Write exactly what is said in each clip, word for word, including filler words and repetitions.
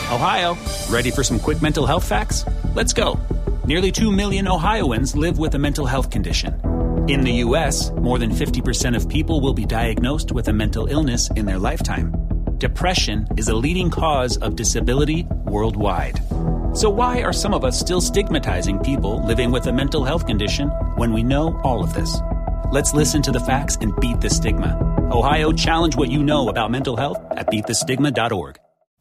Ohio, ready for some quick mental health facts? Let's go. Nearly two million Ohioans live with a mental health condition. In the U S, more than fifty percent of people will be diagnosed with a mental illness in their lifetime. Depression is a leading cause of disability worldwide. So why are some of us still stigmatizing people living with a mental health condition when we know all of this? Let's listen to the facts and beat the stigma. Ohio, challenge what you know about mental health at beat the stigma dot org.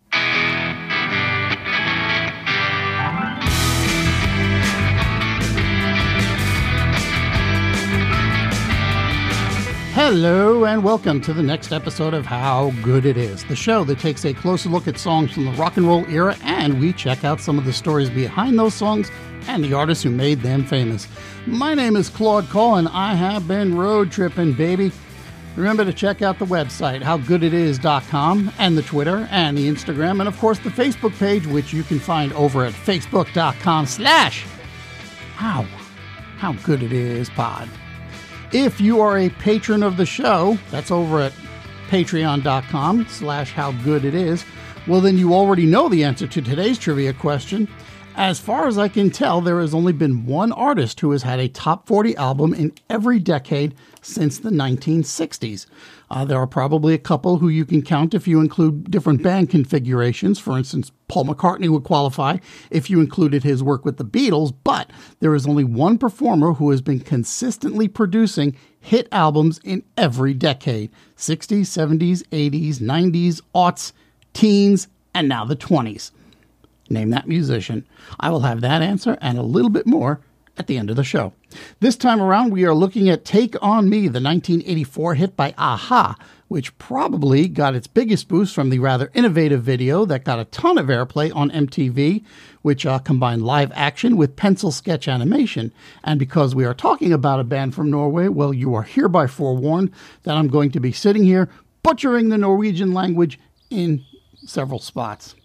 Hello and welcome to the next episode of How Good It Is, the show that takes a closer look at songs from the rock and roll era, and we check out some of the stories behind those songs and the artists who made them famous. My name is Claude Cole, and I have been road tripping, baby. Remember to check out the website, how good it is dot com, and the Twitter, and the Instagram, and of course the Facebook page, which you can find over at facebook.com slash how, how good it is pod. If you are a patron of the show, that's over at patreon.com slash how good it is, well then you already know the answer to today's trivia question. As far as I can tell, there has only been one artist who has had a top forty album in every decade since the nineteen sixties. Uh, there are probably a couple who you can count if you include different band configurations. For instance, Paul McCartney would qualify if you included his work with the Beatles, but there is only one performer who has been consistently producing hit albums in every decade: sixties, seventies, eighties, nineties, aughts, teens, and now the twenties. Name that musician. I will have that answer and a little bit more at the end of the show. This time around, we are looking at Take On Me, the nineteen eighty-four hit by a-ha, which probably got its biggest boost from the rather innovative video that got a ton of airplay on M T V, which uh, combined live action with pencil sketch animation. And because we are talking about a band from Norway, well, you are hereby forewarned that I'm going to be sitting here butchering the Norwegian language in several spots.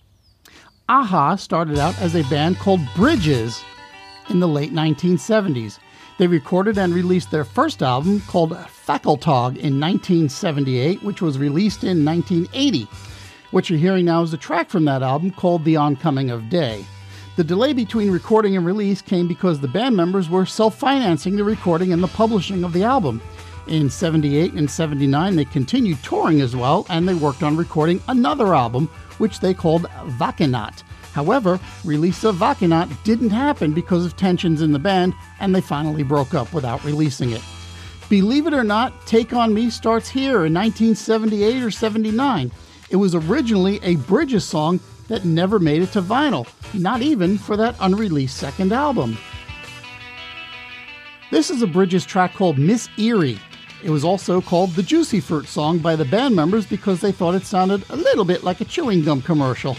a-ha started out as a band called Bridges in the late nineteen seventies. They recorded and released their first album called Fakkeltog in nineteen seventy-eight, which was released in nineteen eighty. What you're hearing now is a track from that album called The Oncoming of Day. The delay between recording and release came because the band members were self-financing the recording and the publishing of the album. In seventy-eight and seventy-nine, they continued touring as well, and they worked on recording another album, which they called Våkenatt. However, release of Våkenatt didn't happen because of tensions in the band, and they finally broke up without releasing it. Believe it or not, Take On Me starts here in nineteen seventy-eight or seventy-nine. It was originally a Bridges song that never made it to vinyl, not even for that unreleased second album. This is a Bridges track called Miss Erie. It was also called the Juicy Fruit song by the band members because they thought it sounded a little bit like a chewing gum commercial.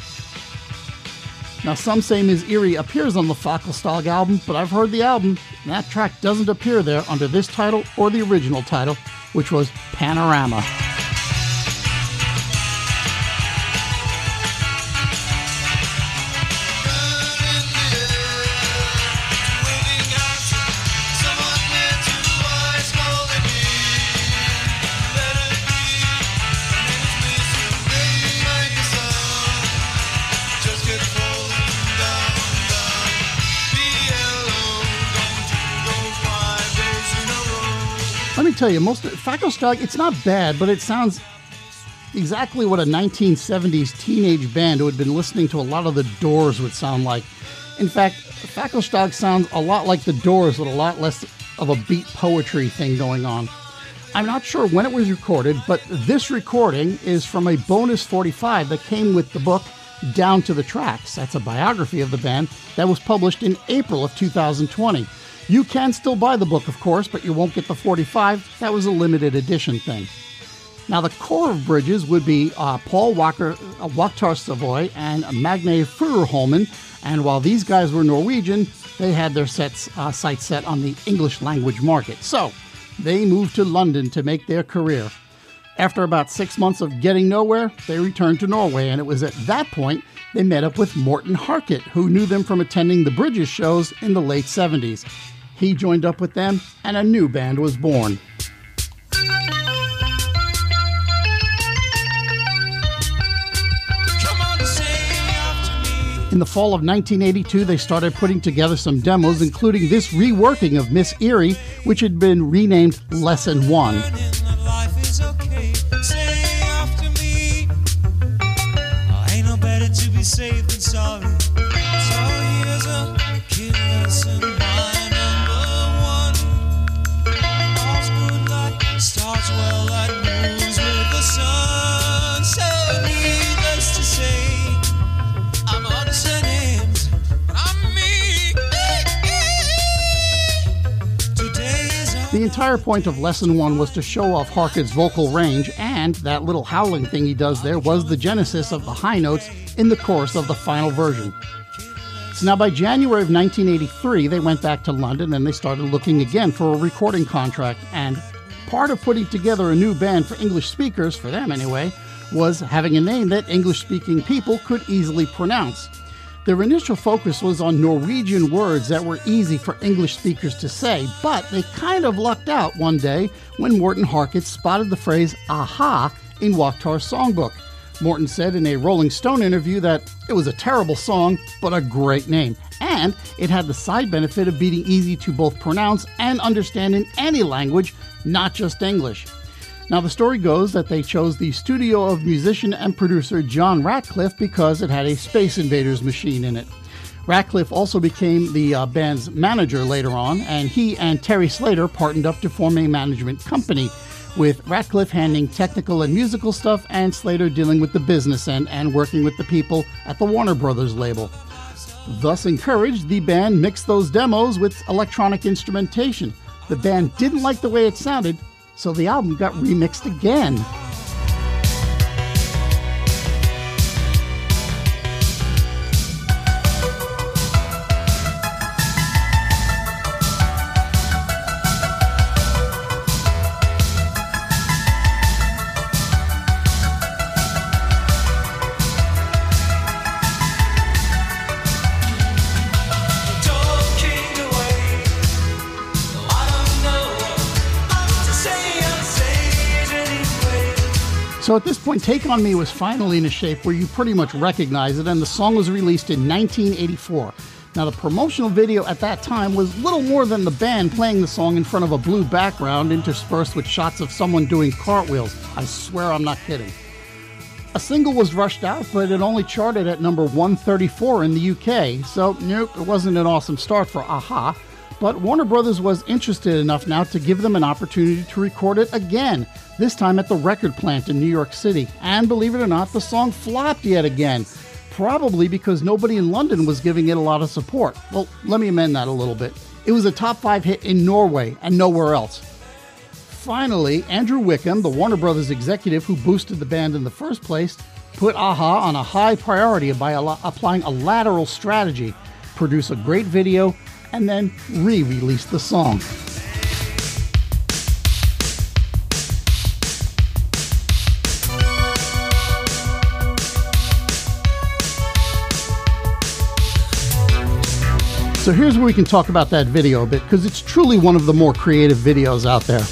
Now, some say Miss Erie appears on the Fakkeltog album, but I've heard the album, and that track doesn't appear there under this title or the original title, which was Panorama. Let me tell you, most of Fakkeltog, it's not bad, but it sounds exactly what a nineteen seventies teenage band who had been listening to a lot of the Doors would sound like. In fact, Fakkeltog sounds a lot like the Doors with a lot less of a beat poetry thing going on. I'm not sure when it was recorded, but this recording is from a bonus forty-five that came with the book Down to the Tracks. That's a biography of the band that was published in April of two thousand twenty. You can still buy the book, of course, but you won't get the forty-five. That was a limited edition thing. Now, the core of Bridges would be uh, Paul Walker, uh, Wachter Savoy and Magne Furuholmen, and while these guys were Norwegian, they had their sets, uh, sights set on the English language market. So, they moved to London to make their career. After about six months of getting nowhere, they returned to Norway, and it was at that point they met up with Morten Harket, who knew them from attending the Bridges shows in the late seventies. He joined up with them, and a new band was born. Come on, sing In the fall of nineteen eighty-two, they started putting together some demos, including this reworking of Miss Erie, which had been renamed Lesson One. Safe and sorry. So here's a kid lesson, my number one. All's good like starts well, that moves with the sun. So needless to say, I'm understanding, but I'm me. Today is the entire point of Lesson One was to show off Harcourt's vocal range, and that little howling thing he does there was the genesis of the high notes in the chorus of the final version. So now by January of nineteen eighty-three, they went back to London and they started looking again for a recording contract. And part of putting together a new band for English speakers, for them anyway, was having a name that English-speaking people could easily pronounce. Their initial focus was on Norwegian words that were easy for English speakers to say, but they kind of lucked out one day when Morten Harket spotted the phrase "aha" in Waaktaar's songbook. Morten said in a Rolling Stone interview that it was a terrible song, but a great name. And it had the side benefit of being easy to both pronounce and understand in any language, not just English. Now, the story goes that they chose the studio of musician and producer John Ratcliffe because it had a Space Invaders machine in it. Ratcliffe also became the uh, band's manager later on, and he and Terry Slater partnered up to form a management company, with Ratcliffe handling technical and musical stuff and Slater dealing with the business end and working with the people at the Warner Brothers label. Thus encouraged, the band mixed those demos with electronic instrumentation. The band didn't like the way it sounded, so the album got remixed again. So at this point, Take On Me was finally in a shape where you pretty much recognize it, and the song was released in nineteen eighty-four. Now, the promotional video at that time was little more than the band playing the song in front of a blue background interspersed with shots of someone doing cartwheels. I swear I'm not kidding. A single was rushed out, but it only charted at number one thirty-four in the U K, so nope, it wasn't an awesome start for a-ha. But Warner Brothers was interested enough now to give them an opportunity to record it again, this time at the record plant in New York City. And believe it or not, the song flopped yet again, probably because nobody in London was giving it a lot of support. Well, let me amend that a little bit. It was a top five hit in Norway and nowhere else. Finally, Andrew Wickham, the Warner Brothers executive who boosted the band in the first place, put a-ha on a high priority by al- applying a lateral strategy, produce a great video, and then re-release the song. So here's where we can talk about that video a bit, because it's truly one of the more creative videos out there.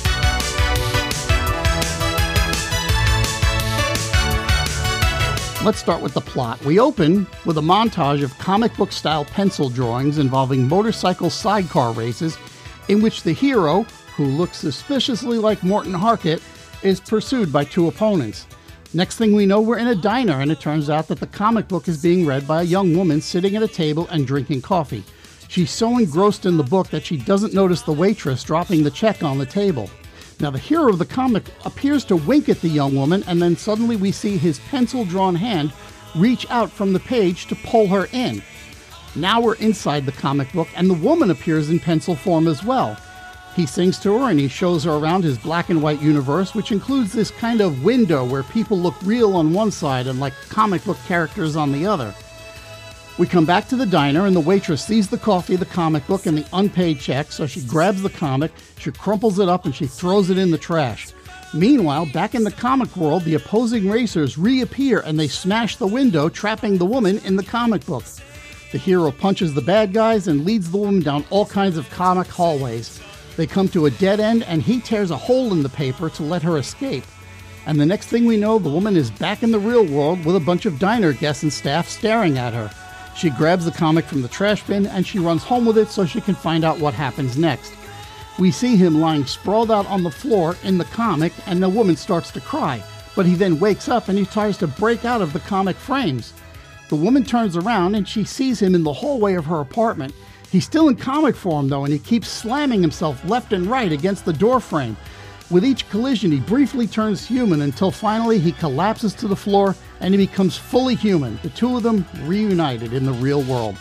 Let's start with the plot. We open with a montage of comic book style pencil drawings involving motorcycle sidecar races in which the hero, who looks suspiciously like Morten Harket, is pursued by two opponents. Next thing we know, we're in a diner, and it turns out that the comic book is being read by a young woman sitting at a table and drinking coffee. She's so engrossed in the book that she doesn't notice the waitress dropping the check on the table. Now, the hero of the comic appears to wink at the young woman, and then suddenly we see his pencil-drawn hand reach out from the page to pull her in. Now we're inside the comic book, and the woman appears in pencil form as well. He sings to her, and he shows her around his black and white universe, which includes this kind of window where people look real on one side and like comic book characters on the other. We come back to the diner, and the waitress sees the coffee, the comic book, and the unpaid check, so she grabs the comic, she crumples it up, and she throws it in the trash. Meanwhile, back in the comic world, the opposing racers reappear, and they smash the window, trapping the woman in the comic book. The hero punches the bad guys and leads the woman down all kinds of comic hallways. They come to a dead end, and he tears a hole in the paper to let her escape. And the next thing we know, the woman is back in the real world with a bunch of diner guests and staff staring at her. She grabs the comic from the trash bin and she runs home with it so she can find out what happens next. We see him lying sprawled out on the floor in the comic, and the woman starts to cry, but he then wakes up and he tries to break out of the comic frames. The woman turns around and she sees him in the hallway of her apartment. He's still in comic form though, and he keeps slamming himself left and right against the door frame. With each collision, he briefly turns human until finally he collapses to the floor and he becomes fully human, the two of them reunited in the real world.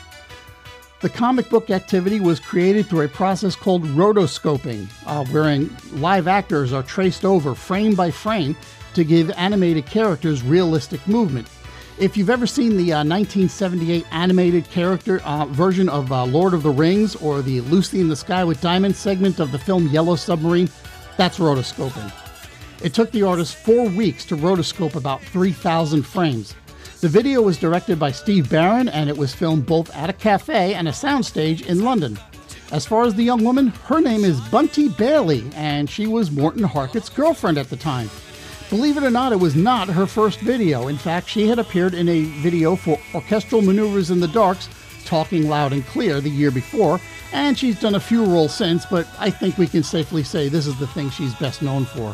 The comic book activity was created through a process called rotoscoping, uh, wherein live actors are traced over frame by frame to give animated characters realistic movement. If you've ever seen the uh, nineteen seventy-eight animated character uh, version of uh, Lord of the Rings or the Lucy in the Sky with Diamonds segment of the film Yellow Submarine, that's rotoscoping. It took the artist four weeks to rotoscope about three thousand frames. The video was directed by Steve Barron, and it was filmed both at a cafe and a soundstage in London. As far as the young woman, her name is Bunty Bailey, and she was Morton Harkett's girlfriend at the time. Believe it or not, it was not her first video. In fact, she had appeared in a video for Orchestral Maneuvers in the Darks, Talking Loud and Clear, the year before, and she's done a few roles since, but I think we can safely say this is the thing she's best known for.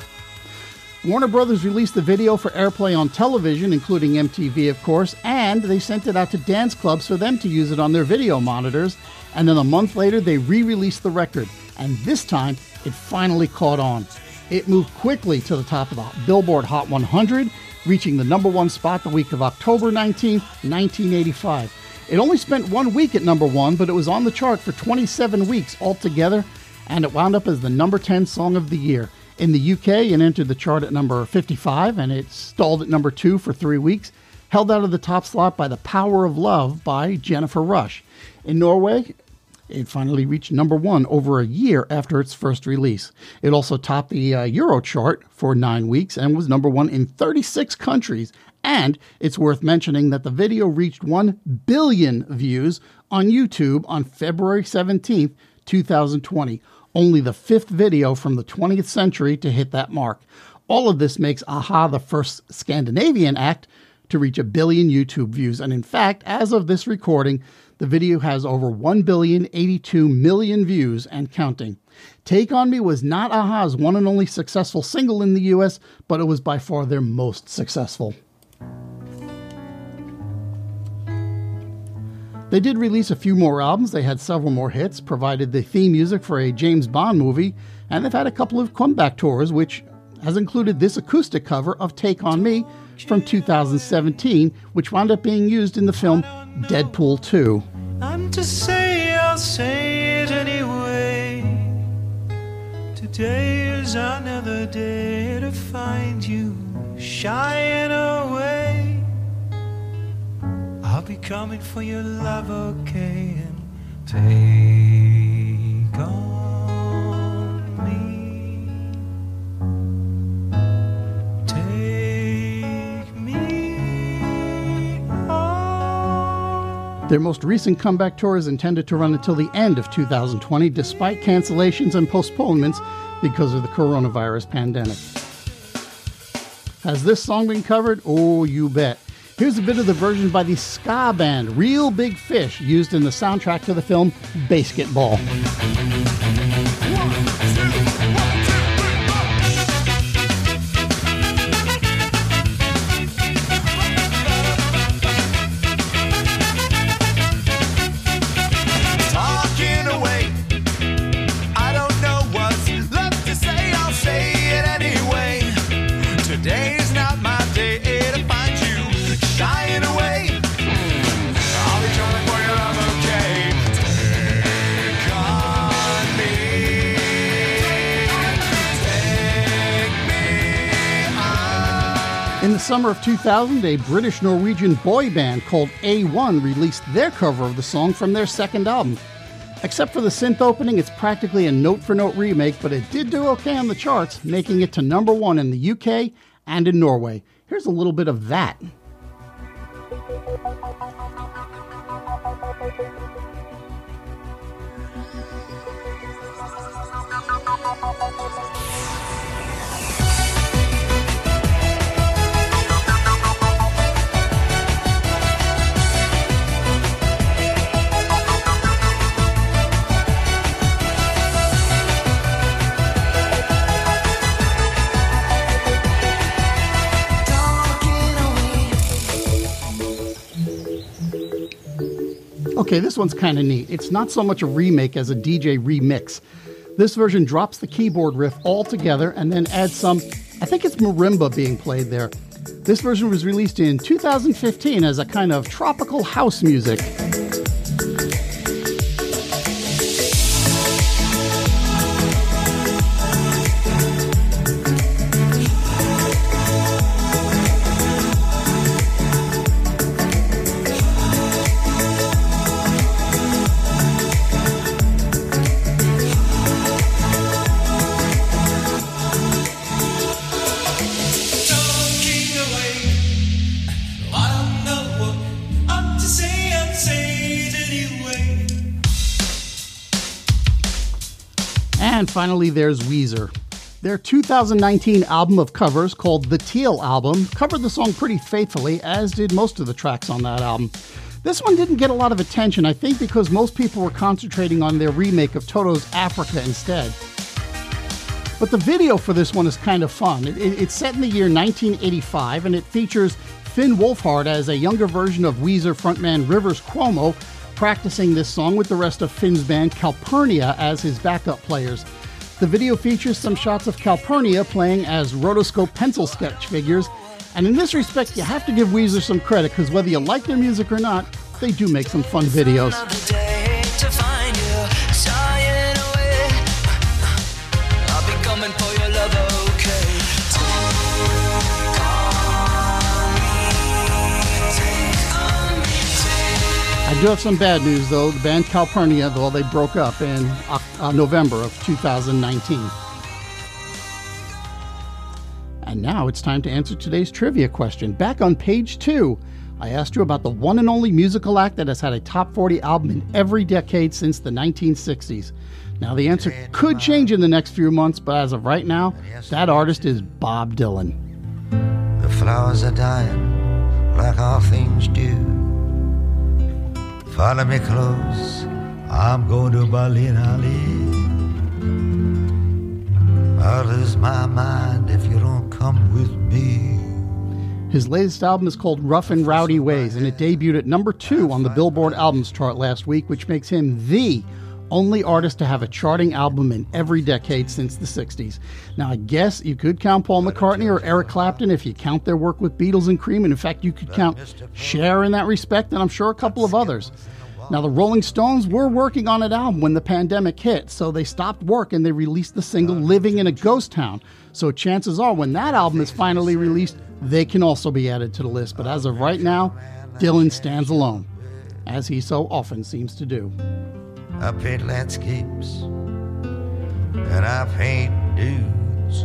Warner Brothers released the video for airplay on television, including M T V, of course, and they sent it out to dance clubs for them to use it on their video monitors, and then a month later they re-released the record, and this time it finally caught on. It moved quickly to the top of the Billboard Hot one hundred, reaching the number one spot the week of October nineteenth, nineteen eighty-five. It only spent one week at number one, but it was on the chart for twenty-seven weeks altogether, and it wound up as the number ten song of the year. In the U K, it entered the chart at number fifty-five, and it stalled at number two for three weeks, held out of the top slot by The Power of Love by Jennifer Rush. In Norway, it finally reached number one over a year after its first release. It also topped the uh, Euro chart for nine weeks and was number one in thirty-six countries. And it's worth mentioning that the video reached one billion views on YouTube on February seventeenth, twenty twenty. Only the fifth video from the twentieth century to hit that mark. All of this makes a-ha the first Scandinavian act to reach a billion YouTube views. And in fact, as of this recording, the video has over one billion eighty-two million views and counting. Take On Me was not a-ha's one and only successful single in the U S, but it was by far their most successful. They did release a few more albums, they had several more hits, provided the theme music for a James Bond movie, and they've had a couple of comeback tours, which has included this acoustic cover of Take On Me from two thousand seventeen, which wound up being used in the film Deadpool two. And to say, I'll say it anyway. Today is another day to find you shying away. I'll be coming for your love, okay, and take on me. Take me on. Their most recent comeback tour is intended to run until the end of two thousand twenty, despite cancellations and postponements because of the coronavirus pandemic. Has this song been covered? Oh, you bet. Here's a bit of the version by the ska band Real Big Fish, used in the soundtrack to the film Basketball. In the summer of two thousand, a British-Norwegian boy band called A one released their cover of the song from their second album. Except for the synth opening, it's practically a note-for-note remake, but it did do okay on the charts, making it to number one in the U K and in Norway. Here's a little bit of that. Okay, this one's kind of neat. It's not so much a remake as a D J remix. This version drops the keyboard riff altogether and then adds some, I think it's marimba being played there. This version was released in two thousand fifteen as a kind of tropical house music. And finally, there's Weezer. Their two thousand nineteen album of covers, called The Teal Album, covered the song pretty faithfully, as did most of the tracks on that album. This one didn't get a lot of attention, I think because most people were concentrating on their remake of Toto's Africa instead. But the video for this one is kind of fun. It, it's set in the year nineteen eighty-five, and it features Finn Wolfhard as a younger version of Weezer frontman Rivers Cuomo, practicing this song with the rest of Finn's band Calpurnia as his backup players. The video features some shots of Calpurnia playing as rotoscope pencil sketch figures, and in this respect you have to give Weezer some credit, because whether you like their music or not, they do make some fun videos. I do have some bad news, though. The band Calpurnia, though, they broke up in uh, November of two thousand nineteen. And now it's time to answer today's trivia question. Back on page two, I asked you about the one and only musical act that has had a top forty album in every decade since the nineteen sixties. Now, the answer could change in the next few months, but as of right now, that artist is Bob Dylan. The flowers are dying like all things do. Follow me close, I'm going to Berlin, Ali. I'll lose my mind if you don't come with me. His latest album is called Rough and Rowdy Ways, and it debuted at number two on the Billboard Albums chart last week, which makes him the only artist to have a charting album in every decade since the sixties. Now, I guess you could count Paul McCartney or Eric Clapton if you count their work with Beatles and Cream, and in fact, you could count Cher in that respect, and I'm sure a couple of others. Now, the Rolling Stones were working on an album when the pandemic hit, so they stopped work and they released the single Living in a Ghost Town. So chances are, when that album is finally released, they can also be added to the list. But as of right now, Dylan stands alone, as he so often seems to do. I paint landscapes, and I paint dudes.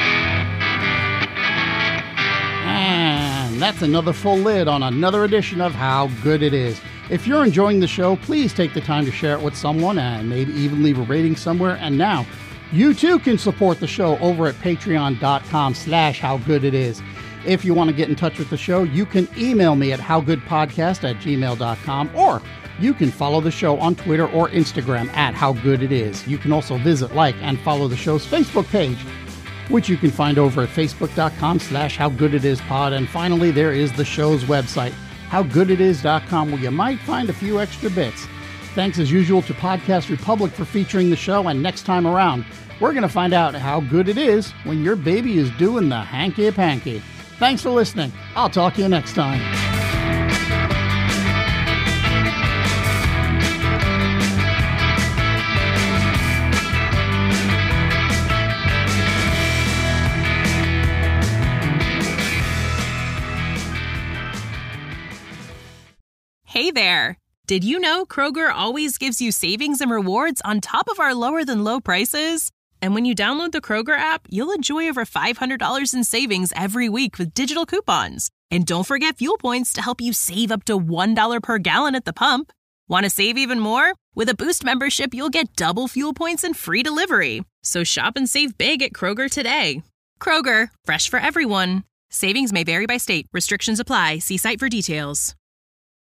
And that's another full lid on another edition of How Good It Is. If you're enjoying the show, please take the time to share it with someone and maybe even leave a rating somewhere. And now, you too can support the show over at patreon.com slash howgooditis. If you want to get in touch with the show, you can email me at howgoodpodcast at gmail dot com, or you can follow the show on Twitter or Instagram at howgooditis. You can also visit, like, and follow the show's Facebook page, which you can find over at facebook.com slash howgooditispod. And finally, there is the show's website, how good it is dot com, where you might find a few extra bits. Thanks as usual to Podcast Republic for featuring the show, and next time around, we're going to find out how good it is when your baby is doing the hanky-panky. Thanks for listening. I'll talk to you next time. Hey there! Did you know Kroger always gives you savings and rewards on top of our lower-than-low prices? And when you download the Kroger app, you'll enjoy over five hundred dollars in savings every week with digital coupons. And don't forget fuel points to help you save up to one dollar per gallon at the pump. Want to save even more? With a Boost membership, you'll get double fuel points and free delivery. So shop and save big at Kroger today. Kroger, fresh for everyone. Savings may vary by state. Restrictions apply. See site for details.